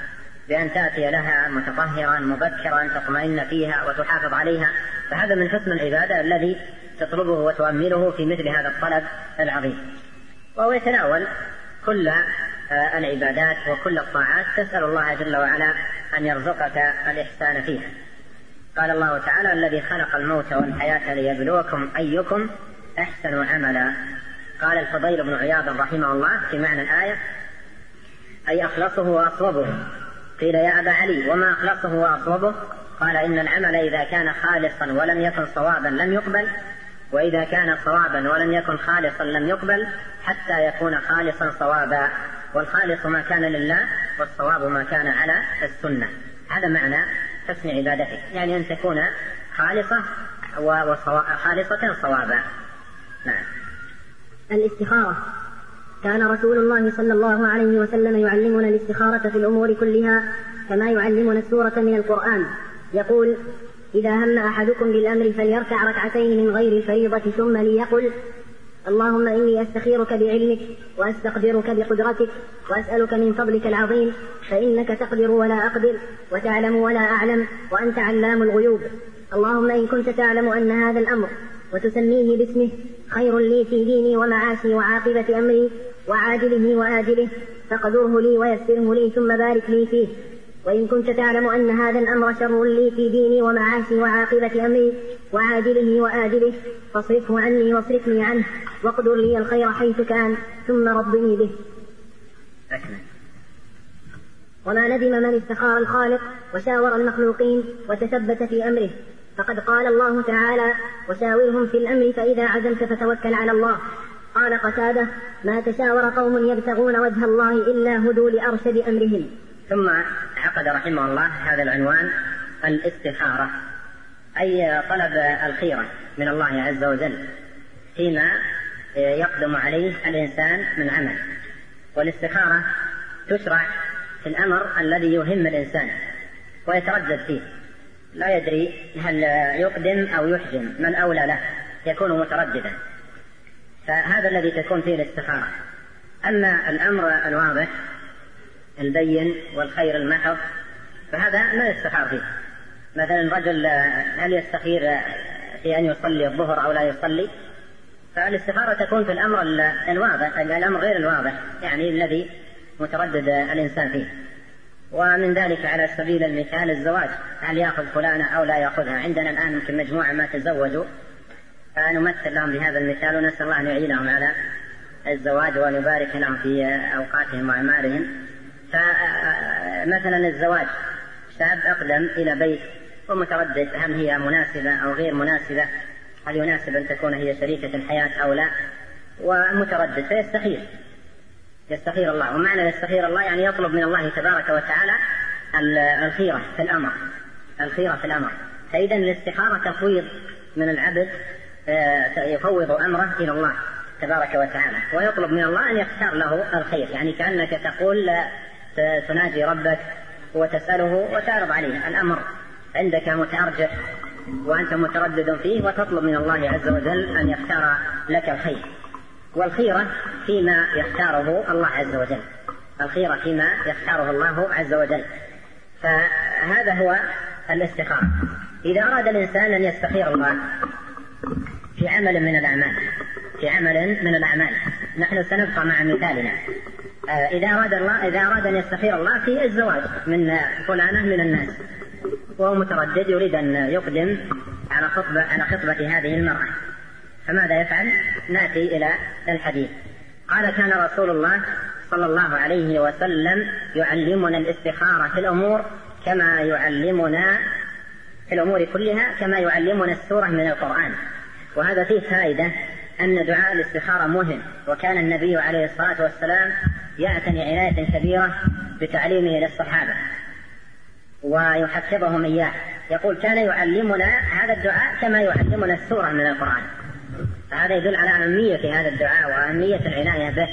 بأن تأتي لها متطهرا مبكرا تطمئن فيها وتحافظ عليها، فهذا من حسن العبادة الذي تطلبه وتؤمله في مثل هذا الطلب العظيم. وهو يتناول كل العبادات وكل الطاعات، تسأل الله جل وعلا أن يرزقك الإحسان فيها. قال الله تعالى: الذي خلق الموت والحياة ليبلوكم أيكم أحسن عملا. قال الفضيل بن عياض رحمه الله في معنى الآية: أي أخلصه وأصوبه. قيل: يا أبا علي وما أخلصه وأصوبه؟ قال: إن العمل إذا كان خالصا ولم يكن صوابا لم يقبل، وإذا كان صوابا ولم يكن خالصا لم يقبل، حتى يكون خالصا صوابا. والخالص ما كان لله، والصواب ما كان على السنة. هذا معنى حسن عبادتك، يعني أن تكون خالصة خالصة صوابا. نعم. الاستخارة. كان رسول الله صلى الله عليه وسلم يعلمنا الاستخارة في الأمور كلها كما يعلمنا السورة من القرآن. يقول: إذا هم أحدكم بالأمر فليركع ركعتين من غير الفريضة ثم ليقل: اللهم إني أستخيرك بعلمك وأستقدرك بقدرتك وأسألك من فضلك العظيم، فإنك تقدر ولا أقدر وتعلم ولا أعلم وأنت علام الغيوب. اللهم إن كنت تعلم أن هذا الأمر وتسميه باسمه خير لي في ديني ومعاشي وعاقبة أمري وعاجله وآجله، فاقدره لي ويسره لي ثم بارك لي فيه. وإن كنت تعلم أن هذا الأمر شر لي في ديني ومعاشي وعاقبة أمري وعاجله وآجله، فاصرفه عني واصرفني عنه، واقدر لي الخير حيث كان، ثم رضني به. وما ندم من استخار الخالق وشاور المخلوقين وتثبت في أمره، فقد قال الله تعالى: وشاورهم في الأمر فإذا عزمت فتوكل على الله. قال قتادة: ما تشاور قوم يبتغون وجه الله إلا هدوا لأرشد أمرهم. ثم عقد رحمه الله هذا العنوان: الاستخارة، أي طلب الخيرة من الله عز وجل فيما يقدم عليه الإنسان من عمل. والاستخارة تشرع في الأمر الذي يهم الإنسان ويتردد فيه، لا يدري هل يقدم أو يحجم، من أولى له، يكون مترددا، فهذا الذي تكون فيه الاستخارة. أما الأمر الواضح البين والخير المحض فهذا ما يستخار فيه. مثلا رجل هل يستخير في أن يصلي الظهر أو لا يصلي؟ فالاستخارة تكون في الأمر الواضح، الأمر غير الواضح، يعني الذي متردد الإنسان فيه. ومن ذلك على سبيل المثال الزواج، هل يأخذ فلانة أو لا يأخذها؟ عندنا الآن يمكن مجموعة ما تزوجوا، فنمثل لهم بهذا المثال ونسأل الله أن يعينهم على الزواج ويبارك لهم في أوقاتهم وأعمارهم. فمثلا الزواج، شاب أقدم إلى بيت ومتردد هل هي مناسبة أو غير مناسبة، هل يناسب أن تكون هي شريكة الحياة أو لا، ومتردد يستخير الله. ومعنى يستخير الله يعني يطلب من الله تبارك وتعالى الخيرة في الأمر. فإذا الاستخارة تفويض من العبد، يفوض أمره إلى الله تبارك وتعالى ويطلب من الله أن يختار له الخير، يعني كأنك تقول تناجي ربك وتسأله وتعرض عليه الأمر عندك متأرجح وأنت متردد فيه، وتطلب من الله عز وجل أن يختار لك الخير. والخيرة فيما يختاره الله عز وجل، الخيرة فيما يختاره الله عز وجل. فهذا هو الاستخارة. إذا أراد الإنسان أن يستخير الله في عمل من الأعمال، نحن سنبقى مع مثالنا. إذا أراد أن يستخير الله في الزواج من فلانة من الناس وهو متردد يريد أن يقدم على خطبة هذه المرأة، فماذا يفعل؟ نأتي إلى الحديث. قال: كان رسول الله صلى الله عليه وسلم يعلمنا الاستخارة في الأمور كما يعلمنا في الأمور كلها كما يعلمنا السورة من القرآن. وهذا فيه فائدة أن دعاء الاستخارة مهم، وكان النبي عليه الصلاة والسلام يعتني عناية كبيرة بتعليمه للصحابة ويحفظهم إياه. يقول: كان يعلمنا هذا الدعاء كما يعلمنا السورة من القرآن. فهذا يدل على أهمية هذا الدعاء وأهمية العناية به،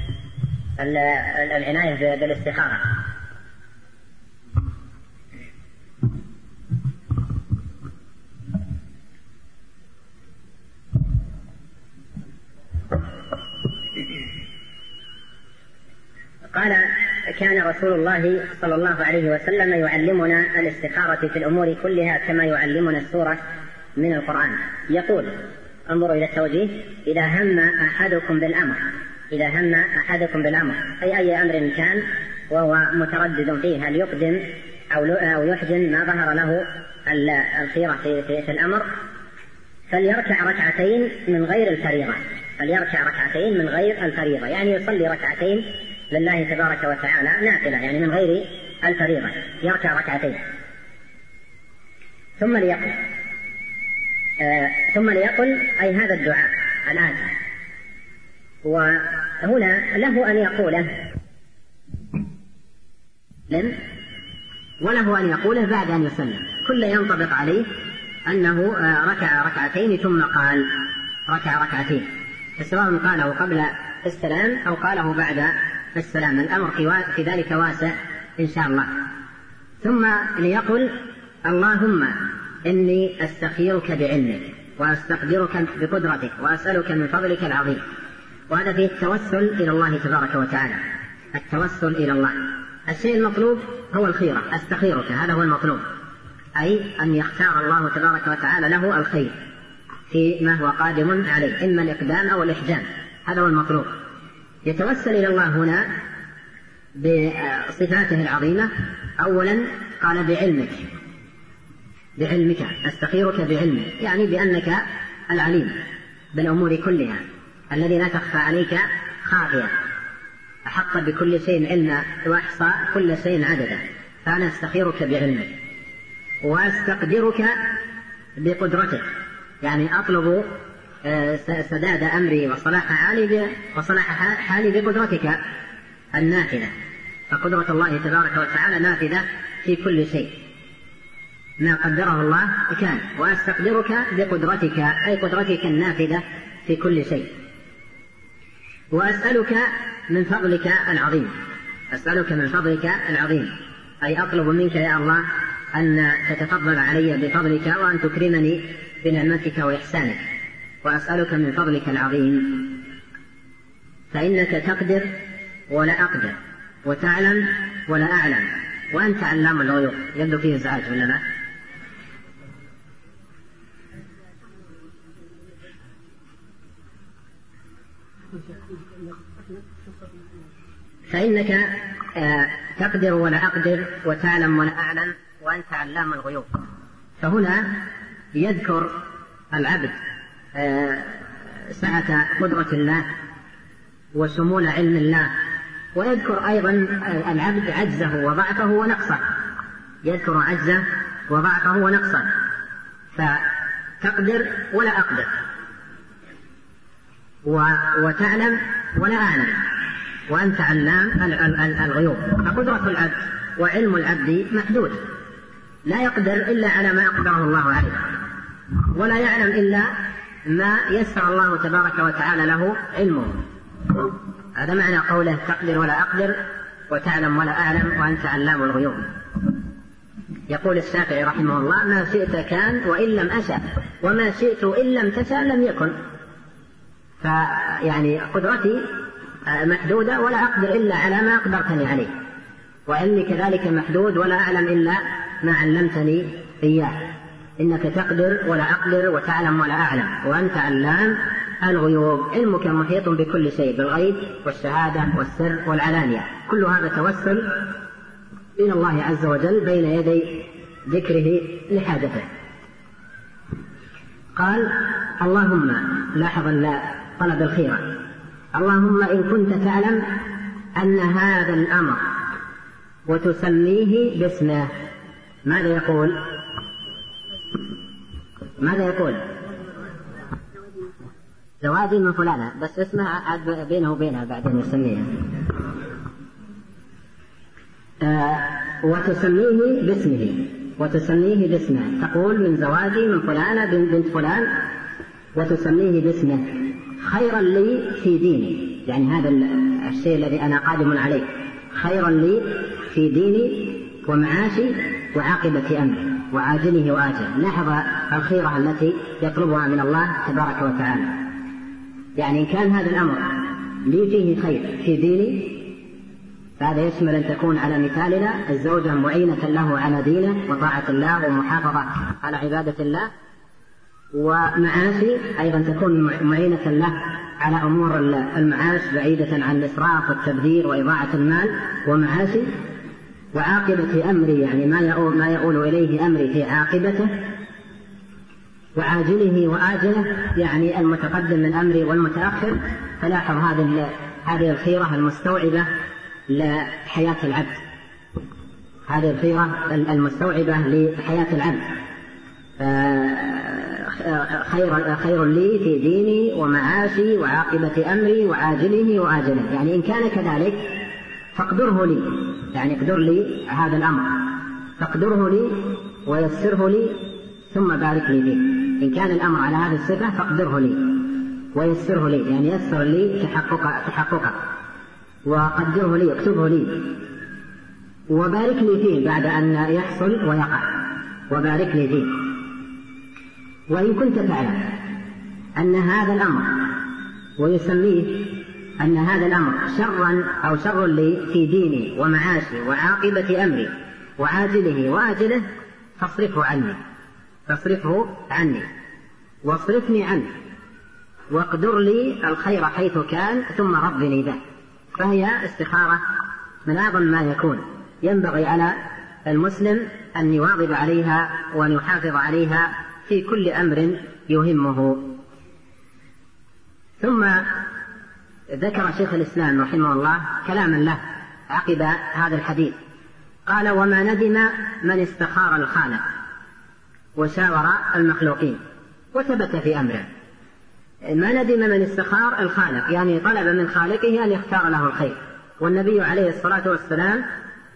العناية بالاستخارة. قال كان رسول الله صلى الله عليه وسلم يعلمنا الاستخارة في الأمور كلها كما يعلمنا السورة من القرآن. يقول: انظروا إلى التوجيه: إذا هم أحدكم بالأمر، أي أمر كان وهو متردد فيه هل يقدم أو يحجم ما ظهر له الخيرة في الأمر، فليركع ركعتين من غير الفريضة، يعني يصلي ركعتين لله تبارك وتعالى نافلة، يعني من غير الفريضة يركع ركعتين، ثم ليقل أي هذا الدعاء الآتي. وهنا له أن يقوله وله أن يقوله بعد أن يسلم، كل ينطبق عليه أنه ركع ركعتين ثم قال ركع ركعتين، سواء قاله قبل السلام أو قاله بعد السلام، الأمر في ذلك واسع إن شاء الله. ثم ليقل: اللهم إني أستخيرك بعلمك وأستقدرك بقدرتك وأسألك من فضلك العظيم. وهذا فيه التوسل إلى الله تبارك وتعالى، التوسل إلى الله. الشيء المطلوب هو الخيرة، أستخيرك، هذا هو المطلوب، أي أن يختار الله تبارك وتعالى له الخير فيما هو قادم عليه، إما الإقدام أو الإحجام، هذا هو المطلوب. يتوسل إلى الله هنا بصفاته العظيمة. أولا قال بعلمك أستخيرك بعلمك، يعني بأنك العليم بالأمور كلها الذي لا تخفى عليك خافية، أحط بكل شيء علما وأحصى كل شيء عددا، فأنا أستخيرك بعلمك. وأستقدرك بقدرتك، يعني أطلب سداد أمري وصلاح حالي بقدرتك النافذة، فقدرة الله تبارك وتعالى نافذة في كل شيء، ما قدره الله كان. وأستقدرك بقدرتك، أي قدرتك النافذة في كل شيء. وأسألك من فضلك العظيم، أي أطلب منك يا الله أن تتفضل علي بفضلك وأن تكرمني بنعمتك وإحسانك. وأسألك من فضلك العظيم، فإنك تقدر ولا أقدر، وتعلم ولا أعلم، وأنت علام الغيوب. يبدو فيه إزعاج ولا لا؟ فإنك تقدر ولا أقدر، وتعلم ولا أعلم، وأنت علام الغيوب. فهنا يذكر العبد سعة قدرة الله وشمول علم الله، ويذكر أيضا العبد عجزه وضعفه ونقصه، يذكر عجزه وضعفه ونقصه. فتقدر ولا أقدر، وتعلم ولا أعلم، وأنت علام الغيوب. فقدرة العبد وعلم العبد محدود، لا يقدر إلا على ما أقدره الله عليه، ولا يعلم إلا ما يسر الله تبارك وتعالى له علمه. هذا معنى قوله تقدر ولا أقدر، وتعلم ولا أعلم، وأنت علام الغيوب. يقول الشافعي رحمه الله: ما شئت كان وإن لم أشأ، وما شئت إن لم تشأ لم يكن. فيعني قدرتي محدودة، ولا أقدر إلا على ما أقدرتني عليه، وعلمي كذلك محدود، ولا أعلم إلا ما علمتني إياه. إنك تقدر ولا أقدر، وتعلم ولا أعلم، وأنت علام الغيوب. علمك محيط بكل شيء، بالغيب والشهادة والسر والعلانية. كل هذا توسل إلى الله عز وجل بين يدي ذكره لحاجته. قال: اللهم، لاحظ طلب الخيرة، اللهم إن كنت تعلم أن هذا الأمر وتسميه باسمه. ماذا يقول؟ زواجي من فلانة، بس اسمها عاد بينه وبينها بعدين يسميها. وتسميه باسمه، تقول من زواجي من فلانة بنت فلان، وتسميه باسمه. خيرا لي في ديني، يعني هذا الشيء الذي أنا قادم عليه، خيرا لي في ديني ومعاشي وعاقبة أمري وعاجله وآجله. لاحظ الخيرة التي يطلبها من الله تبارك وتعالى، يعني إن كان هذا الأمر لي فيه خير في ديني فهذا يشمل أن تكون على مثالنا الزوجة معينة له على دينه وطاعة الله ومحافظة على عبادة الله، ومعاشي أيضا تكون معينة له على أمور المعاش بعيدة عن الإسراف والتبذير وإضاعة المال ومعاشي. وعاقبة أمري يعني ما يؤول إليه أمري في عاقبته، وعاجله وآجله يعني المتقدم من أمري والمتأخر. فلاحظ هذه الخيرة المستوعبة لحياة العبد، هذه الخيرة المستوعبة لحياة العبد. خير لي في ديني ومعاشي وعاقبة أمري وعاجله وآجله، يعني إن كان كذلك فاقدره لي، يعني اقدر لي هذا الأمر، فاقدره لي ويسره لي ثم بارك لي فيه. إن كان الأمر على هذه الصفة فاقدره لي ويسره لي، يعني يسر لي تحققه، وقدره لي اكتبه لي، وبارك لي فيه بعد أن يحصل ويقع، وبارك لي فيه. وإن كنت تعلم أن هذا الأمر، ويسميه أن هذا الأمر شرا أو شر لي في ديني ومعاشي وعاقبة أمري وعاجله وآجله، فاصرفه عني واصرفني عنه، واقدر لي الخير حيث كان ثم ربني به. فهي استخارة من أعظم ما يكون، ينبغي على المسلم أن يواظب عليها وأن يحافظ عليها في كل أمر يهمه. ثم ذكر شيخ الإسلام رحمه الله كلاما له عقب هذا الحديث، قال: وما ندم من استخار الخالق وشاور المخلوقين وثبت في أمره. ما ندم من استخار الخالق يعني طلب من خالقه أن يختار له الخير، والنبي عليه الصلاة والسلام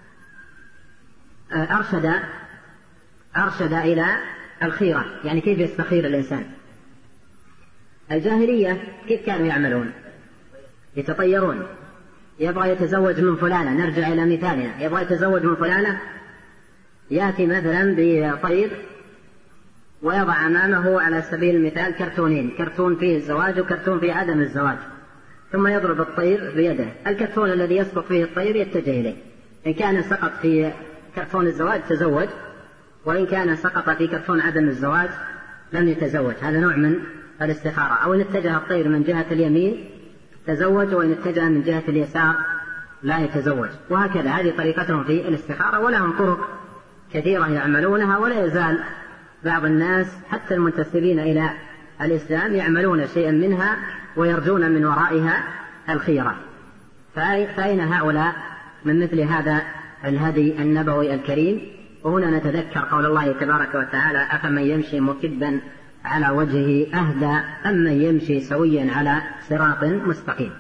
أرشد إلى الخيرة، يعني كيف يستخير الإنسان. الجاهلية كيف كانوا يعملون؟ يتطيرون، يبغى يتزوج من فلانة، نرجع إلى مثالنا، يبغى يتزوج من فلانة، يأتي مثلا بطير ويضع أمامه على سبيل المثال كرتونين، كرتون فيه الزواج وكرتون فيه عدم الزواج، ثم يضرب الطير بيده، الكرتون الذي يسقط فيه الطير يتجه إليه، إن كان سقط في كرتون الزواج تزوج، وإن كان سقط في كرتون عدم الزواج لم يتزوج. هذا نوع من الاستخارة. أو إن اتجه الطير من جهة اليمين تزوج، وإن اتجه من جهة اليسار لا يتزوج، وهكذا. هذه طريقتهم في الاستخارة، ولهم طرق كثيرة يعملونها، ولا يزال بعض الناس حتى المنتسبين إلى الإسلام يعملون شيئا منها ويرجون من ورائها الخيرة. فأين هؤلاء من مثل هذا الهدي النبوي الكريم؟ وهنا نتذكر قول الله تبارك وتعالى: أفمن يمشي مكبا على وجهه أهدى أمن يمشي سويا على صراط مستقيم.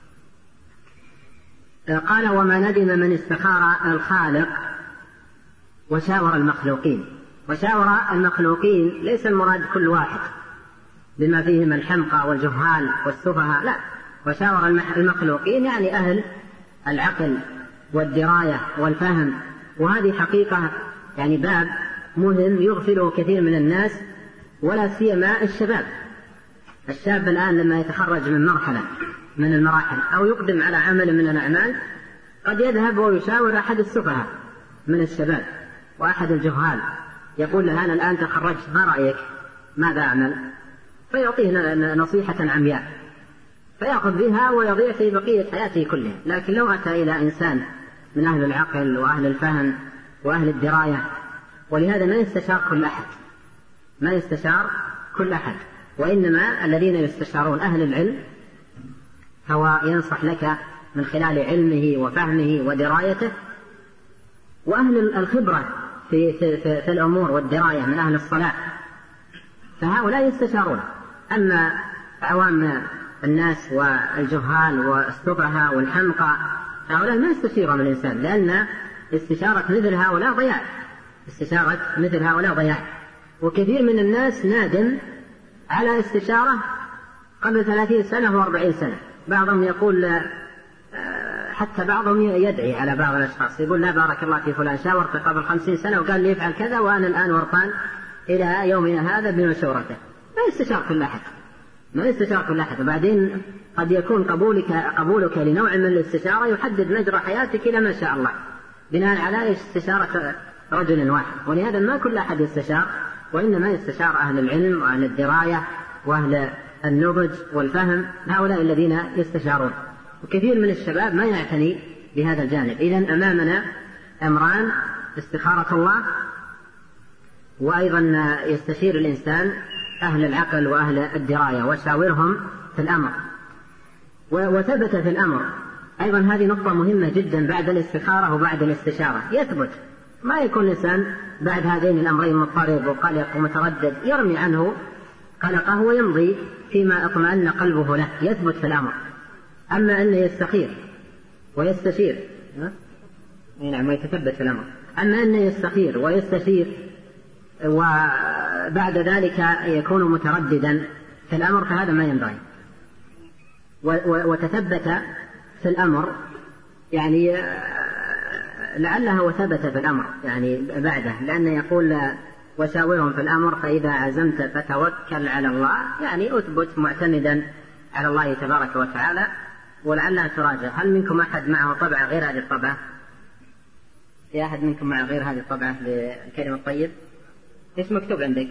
قال: وما ندم من استخار الخالق وشاور المخلوقين. وشاور المخلوقين ليس المراد كل واحد بما فيهم الحمقى والجهال والسفهاء، لا، وشاور المخلوقين يعني أهل العقل والدراية والفهم. وهذه حقيقة يعني باب مهم يغفله كثير من الناس، ولا سيما الشاب الآن لما يتخرج من مرحلة من المراحل أو يقدم على عمل من الأعمال قد يذهب ويشاور أحد السفهاء من الشباب وأحد الجهال، يقول له: أنا الآن تخرجت، ما رأيك؟ ماذا أعمل؟ فيعطيه نصيحة عمياء فيأخذ بها ويضيع في بقية حياته كلها. لكن لو أتى إلى إنسان من أهل العقل وأهل الفهم وأهل الدراية، ولهذا ما يستشار كل أحد، وإنما الذين يستشارون أهل العلم، هو ينصح لك من خلال علمه وفهمه ودرايته، وأهل الخبرة في الأمور والدراية من أهل الصلاح، فهؤلاء يستشارون. أما عوام الناس والجهال والسفهاء والحمقى هؤلاء ما يستشيرهم الإنسان، لأن استشارة مثل هؤلاء ضياع. وكثير من الناس نادم على استشارة قبل 30 سنة و40 سنة. بعضهم يقول، حتى بعضهم يدعي على بعض الأشخاص، يقول: لا بارك الله في فلان، شاورته قبل 50 سنة وقال لي يفعل كذا، وأنا الآن ورطان إلى يومنا هذا بمشورته. ما يستشار كل أحد، ما يستشار كل أحد. وبعدين قد يكون قبولك لنوع من الاستشارة يحدد مجرى حياتك إلى ما شاء الله بناء على استشارة رجل واحد. ولهذا ما كل أحد يستشار، وإنما يستشار أهل العلم وأهل الدراية وأهل النضج والفهم، هؤلاء الذين يستشارون. وكثير من الشباب ما يعتني بهذا الجانب. إذن أمامنا أمران: استخارة الله، وأيضا يستشير الإنسان أهل العقل وأهل الدراية وشاورهم في الأمر. وثبت في الأمر أيضا، هذه نقطة مهمة جدا بعد الاستخارة وبعد الاستشارة، يثبت، ما يكون الإنسان بعد هذين الأمرين مضطرب وقلق ومتردد يرمي عنه قلقه ويمضي فيما اطمأن قلبه له، يثبت في الأمر. أما أن يستخير ويستشير نعم ويتثبت في الأمر، أما أن يستخير ويستشير وبعد ذلك يكون مترددا في الأمر فهذا ما ينبغي. وتثبت في الأمر يعني لعلها وثبت في الأمر يعني بعده، لأنه يقول وشاورهم في الأمر فإذا عزمت فتوكل على الله، يعني أثبت معتمدا على الله تبارك وتعالى. ولعلها تراجع. هل منكم أحد معه طبعة غير هذه الطبعة؟ في أحد منكم معه غير هذه الطبعة للكلمة الطيب؟ إيش مكتوب عندك؟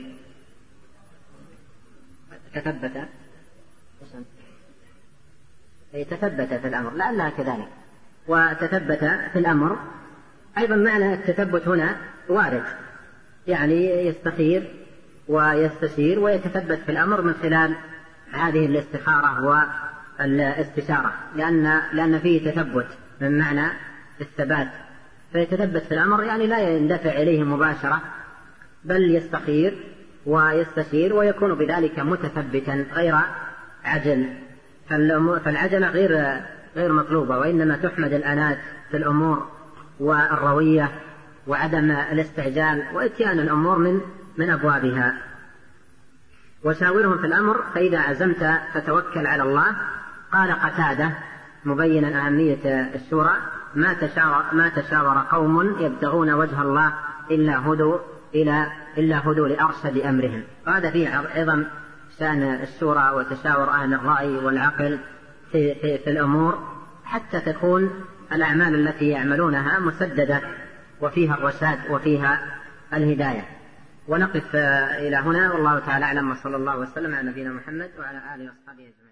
تثبت في الأمر، لعلها كذلك. وتثبت في الأمر أيضا معنى التثبت هنا وارد، يعني يستخير ويستشير ويتثبت في الأمر من خلال هذه الاستخارة والاستشارة، لأن فيه تثبت من معنى الثبات. فيتثبت في الأمر يعني لا يندفع إليه مباشرة، بل يستخير ويستشير ويكون بذلك متثبتا غير عجل. فالعجلة غير مطلوبة، وإنما تحمد الأنات في الأمور والروية وعدم الاستعجال وإتيان الأمور من أبوابها. وشاورهم في الأمر فإذا عزمت فتوكل على الله. قال قتادة مبينا أهمية الشورى: ما تشاور قوم يبتغون وجه الله إلا هدوا لأرشد أمرهم. وهذا فيه عظم شأن الشورى وتشاور أهل الرأي والعقل في الأمور، حتى تكون الأعمال التي يعملونها مسددة وفيها الرشاد وفيها الهداية. ونقف إلى هنا، والله تعالى أعلم، وصلى الله وسلم على نبينا محمد وعلى آله وصحبه أجمعين.